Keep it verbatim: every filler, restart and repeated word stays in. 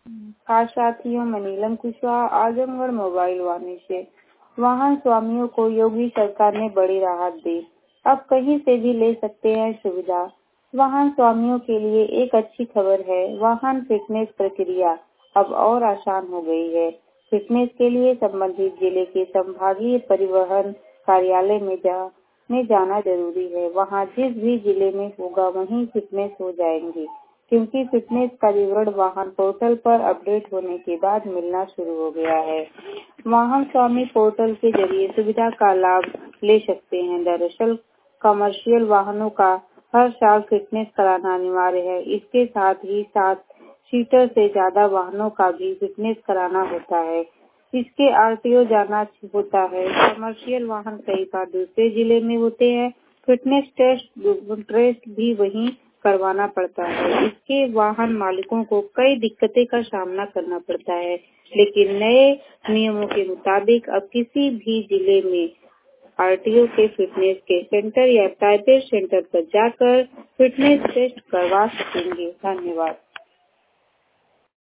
खास साथियों, मैं नीलम कुशवाहा, आजमगढ़ मोबाइल वाहन से वाहन स्वामियों को योगी सरकार ने बड़ी राहत दी। अब कहीं से भी ले सकते हैं सुविधा। वाहन स्वामियों के लिए एक अच्छी खबर है। वाहन फिटनेस प्रक्रिया अब और आसान हो गई है। फिटनेस के लिए संबंधित जिले के संभागीय परिवहन कार्यालय में जा में जाना जरूरी है। वहां जिस भी जिले में होगा वहीं फिटनेस हो जाएंगी, क्योंकि फिटनेस का विवरण वाहन पोर्टल पर अपडेट होने के बाद मिलना शुरू हो गया है। वाहन स्वामी पोर्टल के जरिए सुविधा का लाभ ले सकते हैं। दरअसल कमर्शियल वाहनों का हर साल फिटनेस कराना अनिवार्य है। इसके साथ ही सात सीटर से ज्यादा वाहनों का भी फिटनेस कराना होता है। इसके आरटीओ जाना होता है। कमर्शियल वाहन कई बार दूसरे जिले में होते हैं। फिटनेस टेस्ट टेस्ट भी वहीं करवाना पड़ता है। इसके वाहन मालिकों को कई दिक्कतें का सामना करना पड़ता है, लेकिन नए नियमों के मुताबिक अब किसी भी जिले में आरटीओ के फिटनेस के सेंटर या प्राइवेट सेंटर पर जाकर फिटनेस टेस्ट करवा सकेंगे। धन्यवाद।